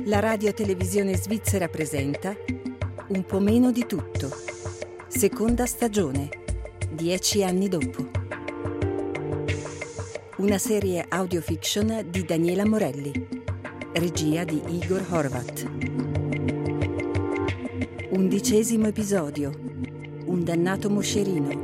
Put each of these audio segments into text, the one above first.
La radio-televisione svizzera presenta Un po' meno di tutto. Seconda stagione, 10 anni dopo. Una serie audiofiction di Daniela Morelli. Regia di Igor Horvat. 11° episodio. Un dannato moscerino.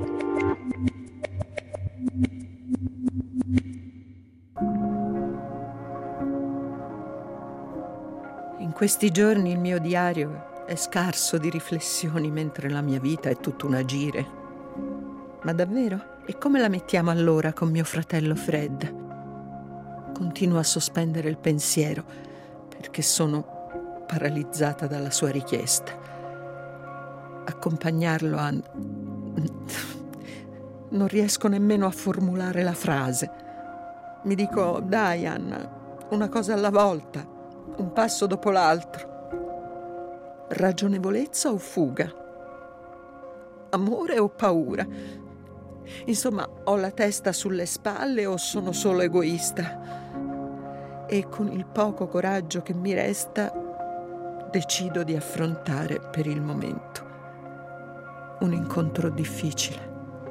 In questi giorni il mio diario è scarso di riflessioni, mentre la mia vita è tutta un agire. Ma davvero? E come la mettiamo allora con mio fratello Fred? Continuo a sospendere il pensiero perché sono paralizzata dalla sua richiesta. Accompagnarlo a... Non riesco nemmeno a formulare la frase. Mi dico, dai Anna, una cosa alla volta. Un passo dopo l'altro. Ragionevolezza o fuga? Amore o paura? Insomma, ho la testa sulle spalle o sono solo egoista? E con il poco coraggio che mi resta, decido di affrontare per il momento un incontro difficile.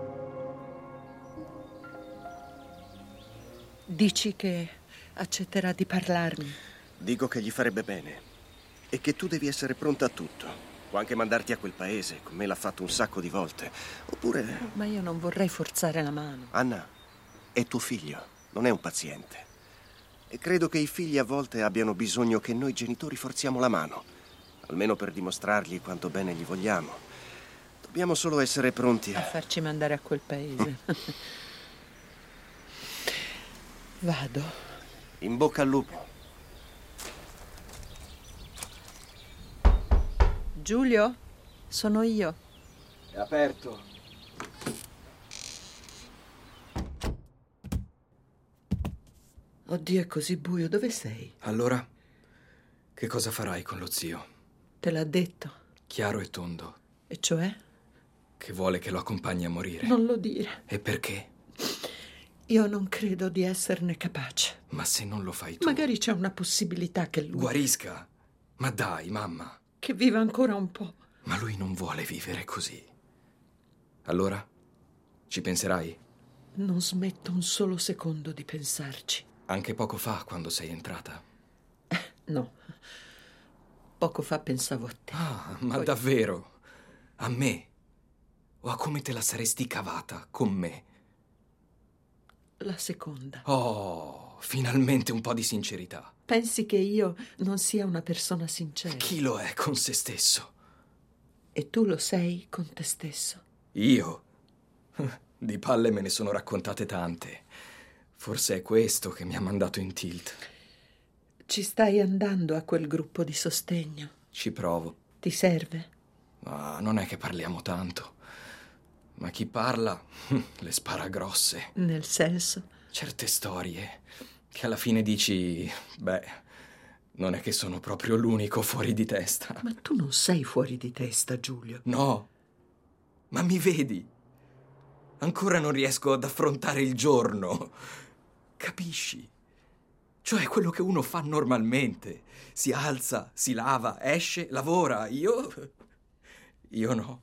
Dici che accetterà di parlarmi? Dico che gli farebbe bene e che tu devi essere pronta a tutto. Può anche mandarti a quel paese, con me l'ha fatto un sacco di volte. Oppure... Ma io non vorrei forzare la mano. Anna, è tuo figlio, non è un paziente. E credo che i figli a volte abbiano bisogno che noi genitori forziamo la mano, almeno per dimostrargli quanto bene gli vogliamo. Dobbiamo solo essere pronti a farci mandare a quel paese. Vado. In bocca al lupo. Giulio, sono io. È aperto. Oddio, è così buio. Dove sei? Allora, che cosa farai con lo zio? Te l'ha detto. Chiaro e tondo. E cioè? Che vuole che lo accompagni a morire. Non lo dire. E perché? Io non credo di esserne capace. Ma se non lo fai tu... Magari c'è una possibilità che lui... Guarisca. Ma dai, mamma. Che viva ancora un po'. Ma lui non vuole vivere così. Allora, ci penserai? Non smetto un solo secondo di pensarci. Anche poco fa, quando sei entrata? No. Poco fa pensavo a te. Ah, ma poi... davvero? A me? O a come te la saresti cavata con me? La seconda. Oh, finalmente un po' di sincerità. Pensi che io non sia una persona sincera? Chi lo è con se stesso? E tu lo sei con te stesso? Io? Di palle me ne sono raccontate tante. Forse è questo che mi ha mandato in tilt. Ci stai andando a quel gruppo di sostegno? Ci provo. Ti serve? Ma non è che parliamo tanto. Ma chi parla le spara grosse. Nel senso? Certe storie che alla fine dici, beh, non è che sono proprio l'unico fuori di testa. Ma tu non sei fuori di testa, Giulio. No, ma mi vedi? Ancora non riesco ad affrontare il giorno. Capisci? Cioè quello che uno fa normalmente. Si alza, si lava, esce, lavora. Io no.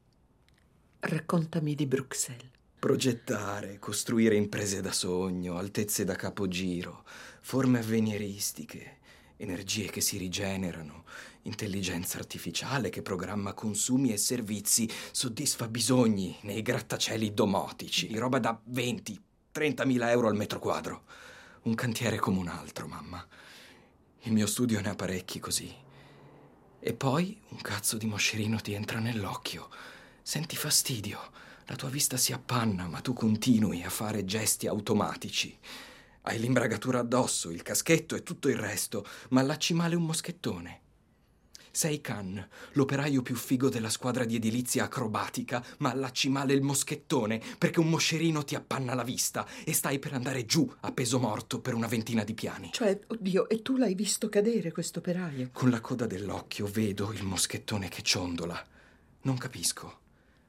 Raccontami di Bruxelles. Progettare, costruire imprese da sogno, altezze da capogiro, forme avveniristiche, energie che si rigenerano, intelligenza artificiale che programma consumi e servizi, soddisfa bisogni nei grattacieli domotici, roba da 20-30 mila euro al metro quadro. Un cantiere come un altro, mamma. Il mio studio ne ha parecchi così. E poi un cazzo di moscerino ti entra nell'occhio. Senti fastidio. La tua vista si appanna, ma tu continui a fare gesti automatici. Hai l'imbragatura addosso, il caschetto e tutto il resto, ma allacci male un moschettone. Sei Khan, l'operaio più figo della squadra di edilizia acrobatica, ma allacci male il moschettone perché un moscerino ti appanna la vista e stai per andare giù a peso morto per una ventina di piani. Cioè, oddio, e tu l'hai visto cadere quest'operaio? Con la coda dell'occhio vedo il moschettone che ciondola. Non capisco.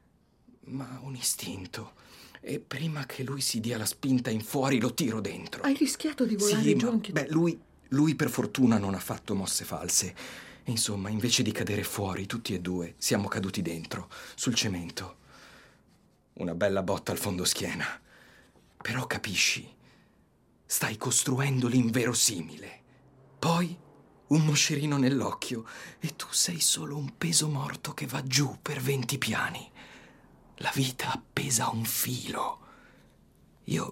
Ma un istinto. E prima che lui si dia la spinta in fuori lo tiro dentro. Hai rischiato di volare sì, giù ma, anche tu. beh, lui Lui per fortuna non ha fatto mosse false. E insomma, invece di cadere fuori, tutti e due, siamo caduti dentro, sul cemento. Una bella botta al fondoschiena. Però capisci, stai costruendo l'inverosimile. Poi un moscerino nell'occhio e tu sei solo un peso morto che va giù per 20 piani. La vita appesa a un filo. Io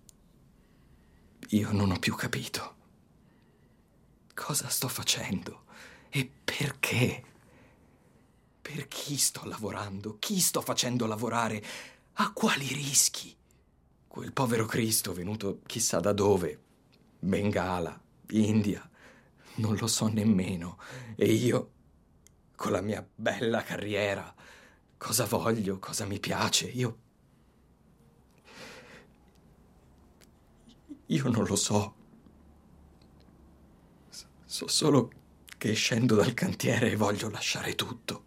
non ho più capito. Cosa sto facendo? E perché? Per chi sto lavorando? Chi sto facendo lavorare? A quali rischi? Quel povero Cristo venuto chissà da dove. Bengala, India, non lo so nemmeno. E io, con la mia bella carriera, cosa voglio, cosa mi piace? Io non lo so. So solo che scendo dal cantiere e voglio lasciare tutto.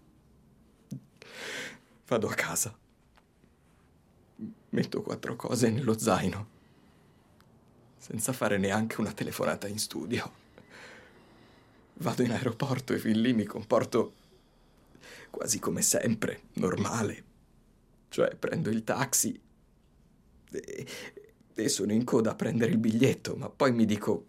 Vado a casa. Metto 4 cose nello zaino, senza fare neanche una telefonata in studio. Vado in aeroporto e fin lì mi comporto quasi come sempre, normale. Cioè, prendo il taxi e sono in coda a prendere il biglietto, ma poi mi dico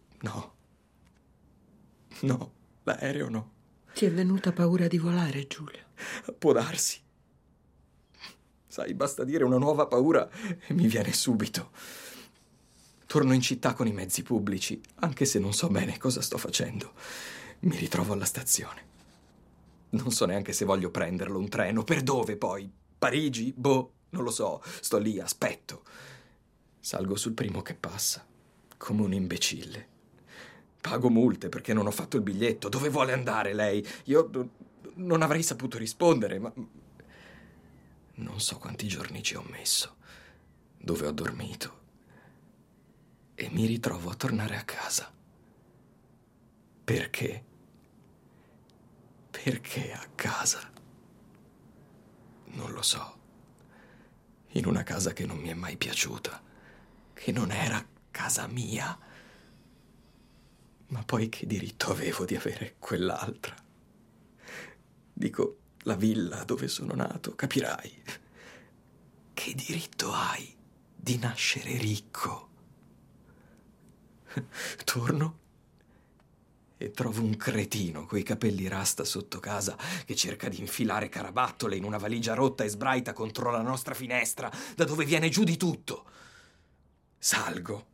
no, l'aereo no. Ti è venuta paura di volare, Giulio? Può darsi. Sai, basta dire una nuova paura e mi viene subito. Torno in città con i mezzi pubblici, anche se non so bene cosa sto facendo. Mi ritrovo alla stazione. Non so neanche se voglio prenderlo un treno. Per dove poi? Parigi? Boh, non lo so. Sto lì, aspetto. Salgo sul primo che passa, come un imbecille. Pago multe perché non ho fatto il biglietto. Dove vuole andare lei? Io non avrei saputo rispondere, ma non so quanti giorni ci ho messo, dove ho dormito. E mi ritrovo a tornare a casa. Perché? Perché a casa? Non lo so. In una casa che non mi è mai piaciuta, che non era casa mia. Ma poi che diritto avevo di avere quell'altra? Dico, la villa dove sono nato, capirai. Che diritto hai di nascere ricco? Torno e trovo un cretino coi capelli rasta sotto casa che cerca di infilare carabattole in una valigia rotta e sbraita contro la nostra finestra, da dove viene giù di tutto. Salgo.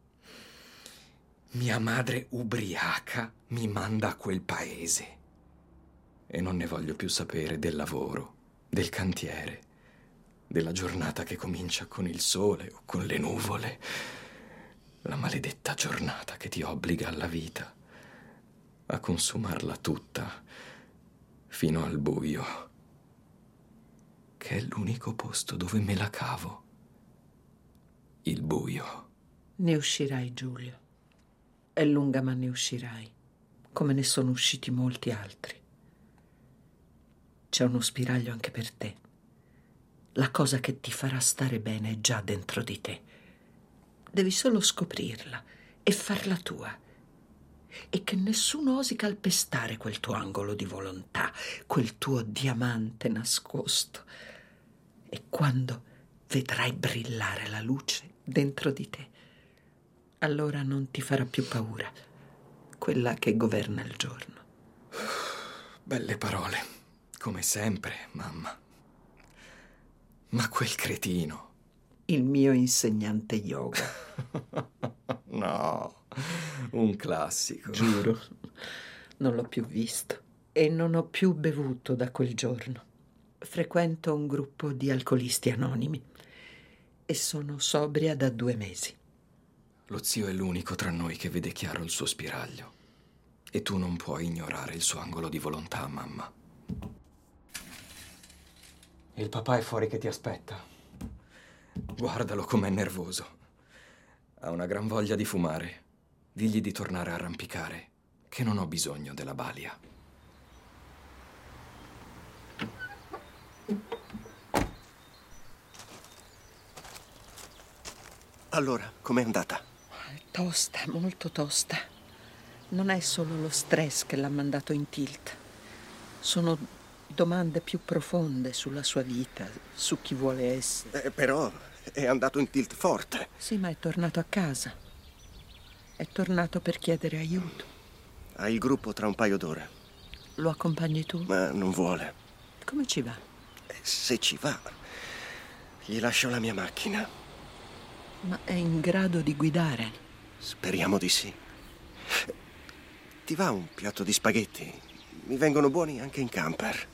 Mia madre ubriaca mi manda a quel paese. E non ne voglio più sapere del lavoro, del cantiere, della giornata che comincia con il sole o con le nuvole. La maledetta giornata che ti obbliga alla vita, a consumarla tutta, fino al buio, che è l'unico posto dove me la cavo. Il buio. Ne uscirai, Giulio. È lunga, ma ne uscirai, come ne sono usciti molti altri. C'è uno spiraglio anche per te. La cosa che ti farà stare bene è già dentro di te. Devi solo scoprirla e farla tua. E che nessuno osi calpestare quel tuo angolo di volontà, quel tuo diamante nascosto. E quando vedrai brillare la luce dentro di te, allora non ti farà più paura quella che governa il giorno. Belle parole, come sempre, mamma. Ma quel cretino. Il mio insegnante yoga. No, un classico. Giuro, non l'ho più visto e non ho più bevuto da quel giorno. Frequento un gruppo di alcolisti anonimi e sono sobria da 2 mesi. Lo zio è l'unico tra noi che vede chiaro il suo spiraglio. E tu non puoi ignorare il suo angolo di volontà, mamma. Il papà è fuori che ti aspetta. Guardalo com'è nervoso. Ha una gran voglia di fumare. Digli di tornare a arrampicare, che non ho bisogno della balia. Allora, com'è andata? Tosta, molto tosta. Non è solo lo stress che l'ha mandato in tilt. Sono domande più profonde sulla sua vita, su chi vuole essere. Però è andato in tilt forte. Sì, ma è tornato a casa. È tornato per chiedere aiuto. Ha il gruppo tra un paio d'ore. Lo accompagni tu? Ma non vuole. Come ci va? Se ci va, gli lascio la mia macchina. Ma è in grado di guidare? Speriamo di sì. Ti va un piatto di spaghetti? Mi vengono buoni anche in camper.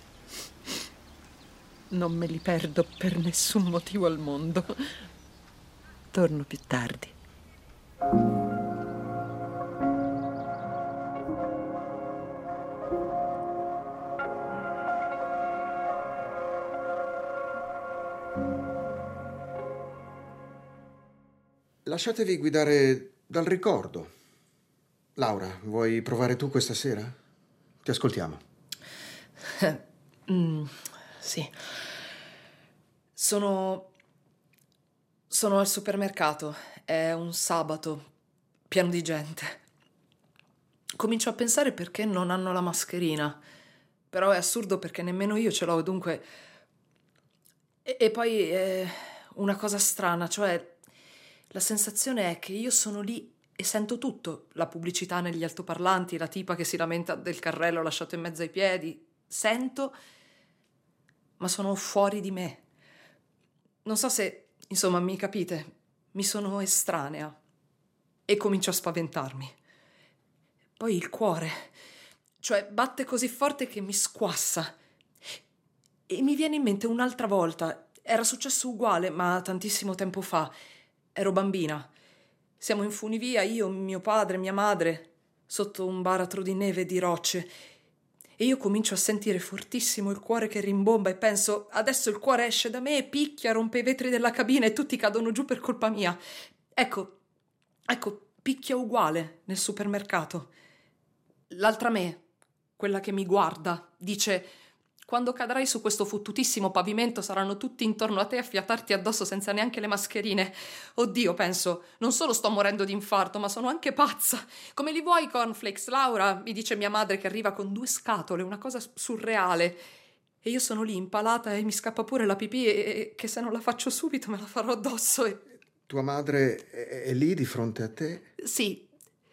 Non me li perdo per nessun motivo al mondo. Torno più tardi. Lasciatevi guidare dal ricordo. Laura, vuoi provare tu questa sera? Ti ascoltiamo. Sì. Sono al supermercato. È un sabato, pieno di gente. Comincio a pensare perché non hanno la mascherina. Però è assurdo perché nemmeno io ce l'ho, dunque... E poi è una cosa strana, cioè la sensazione è che io sono lì e sento tutto, la pubblicità negli altoparlanti, la tipa che si lamenta del carrello lasciato in mezzo ai piedi. Sento, ma sono fuori di me. Non so se, insomma, mi capite, mi sono estranea e comincio a spaventarmi. Poi il cuore, cioè batte così forte che mi squassa. E mi viene in mente un'altra volta, era successo uguale, ma tantissimo tempo fa. Ero bambina. Siamo in funivia, io, mio padre, mia madre, sotto un baratro di neve e di rocce. E io comincio a sentire fortissimo il cuore che rimbomba e penso, adesso il cuore esce da me e picchia, rompe i vetri della cabina e tutti cadono giù per colpa mia. Ecco, picchia uguale nel supermercato. L'altra me, quella che mi guarda, dice... Quando cadrai su questo fottutissimo pavimento saranno tutti intorno a te a fiatarti addosso senza neanche le mascherine. Oddio, penso, non solo sto morendo di infarto, ma sono anche pazza. Come li vuoi i cornflakes, Laura? Mi dice mia madre che arriva con 2 scatole, una cosa surreale. E io sono lì impalata e mi scappa pure la pipì e che se non la faccio subito me la farò addosso e... Tua madre è lì di fronte a te? Sì.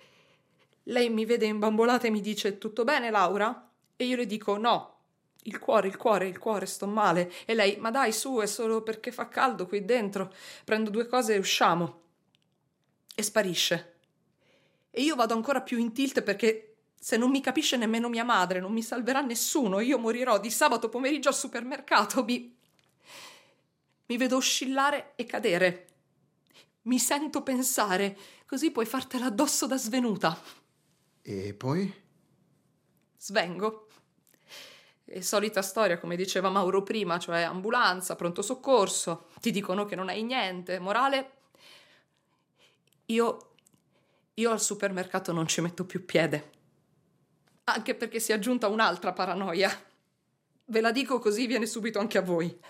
Lei mi vede imbambolata e mi dice tutto bene, Laura? E io le dico no. Il cuore, sto male. E lei, ma dai, su, è solo perché fa caldo qui dentro. Prendo 2 cose e usciamo. E sparisce. E io vado ancora più in tilt perché se non mi capisce nemmeno mia madre, non mi salverà nessuno. Io morirò di sabato pomeriggio al supermercato. Mi vedo oscillare e cadere. Mi sento pensare, così puoi fartela addosso da svenuta. E poi? Svengo. E solita storia, come diceva Mauro prima, cioè ambulanza, pronto soccorso, ti dicono che non hai niente, morale. Io al supermercato non ci metto più piede, anche perché si è aggiunta un'altra paranoia. Ve la dico così viene subito anche a voi.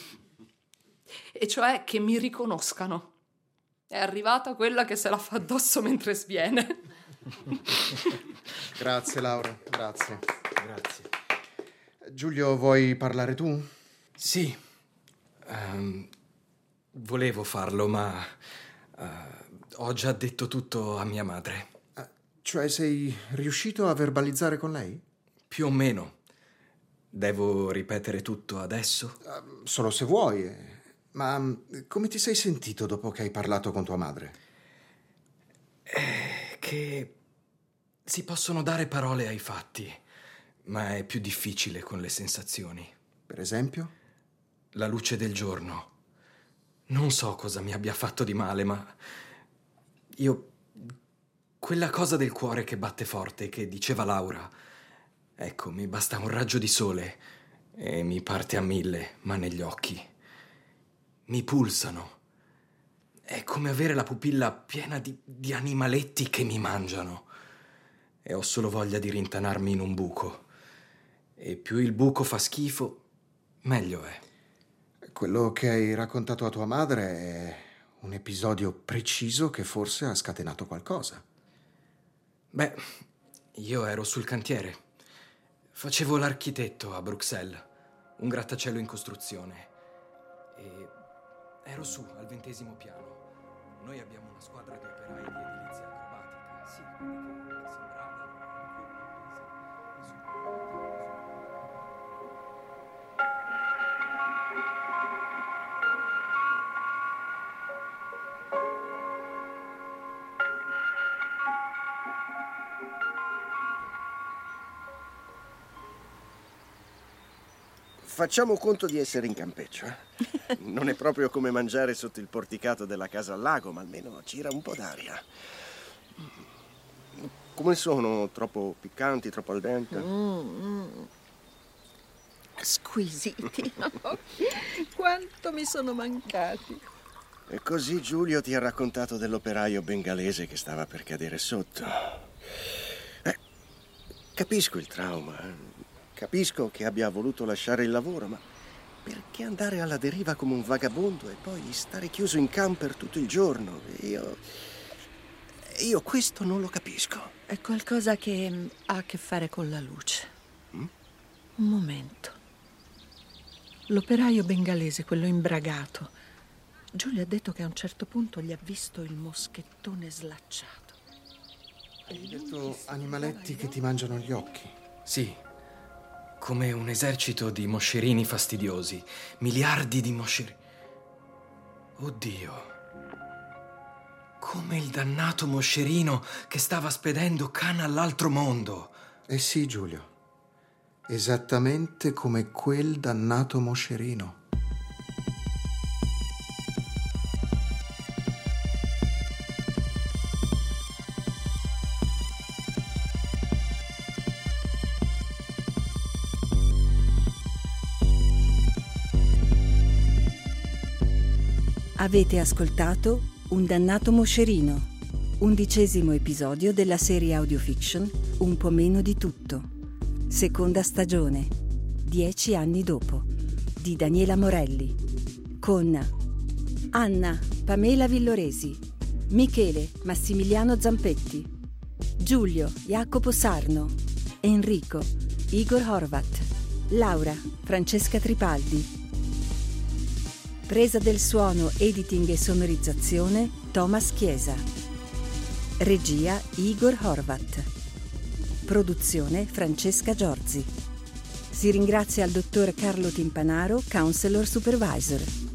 E cioè che mi riconoscano. È arrivata quella che se la fa addosso mentre sviene. Grazie, Laura, grazie. Grazie. Giulio, vuoi parlare tu? Sì, volevo farlo, ma ho già detto tutto a mia madre. Cioè, sei riuscito a verbalizzare con lei? Più o meno. Devo ripetere tutto adesso? Solo se vuoi. Ma come ti sei sentito dopo che hai parlato con tua madre? Che si possono dare parole ai fatti, ma è più difficile con le sensazioni. Per esempio? La luce del giorno. Non so cosa mi abbia fatto di male, ma quella cosa del cuore che batte forte, che diceva Laura, ecco, mi basta un raggio di sole e mi parte a 1000, ma negli occhi. Mi pulsano. È come avere la pupilla piena di animaletti che mi mangiano. E ho solo voglia di rintanarmi in un buco. E più il buco fa schifo, meglio è. Quello che hai raccontato a tua madre è un episodio preciso che forse ha scatenato qualcosa. Beh, Io ero sul cantiere. Facevo l'architetto a Bruxelles, un grattacielo in costruzione. E ero su, al 20° piano. Noi abbiamo una squadra di operai di edilizia acrobatica. Sì, quelli che sembravano. Facciamo conto di essere in campeggio. Non è proprio come mangiare sotto il porticato della casa al lago, ma almeno gira un po' d'aria. Come sono? Troppo piccanti, troppo al dente? Squisiti. Quanto mi sono mancati. E così Giulio ti ha raccontato dell'operaio bengalese che stava per cadere sotto. Capisco il trauma. Capisco che abbia voluto lasciare il lavoro, ma perché andare alla deriva come un vagabondo e poi stare chiuso in camper tutto il giorno? Io questo non lo capisco. È qualcosa che ha a che fare con la luce. Un momento. L'operaio bengalese, quello imbragato, Giulio ha detto che a un certo punto gli ha visto il moschettone slacciato. Hai detto animaletti che ti mangiano gli occhi? Sì. Come un esercito di moscerini fastidiosi. Miliardi di moscerini. Oddio. Come il dannato moscerino che stava spedendo Khan all'altro mondo. Eh sì, Giulio. Esattamente come quel dannato moscerino. Avete ascoltato Un dannato moscerino, 11° episodio della serie audiofiction Un po' meno di tutto, seconda stagione, 10 anni dopo, di Daniela Morelli, con Anna Pamela Villoresi, Michele Massimiliano Zampetti, Giulio Jacopo Sarno, Enrico Igor Horvat, Laura Francesca Tripaldi. Presa del suono, editing e sonorizzazione Thomas Chiesa. Regia Igor Horvat. Produzione Francesca Giorzi. Si ringrazia il dottor Carlo Timpanaro, Counselor Supervisor.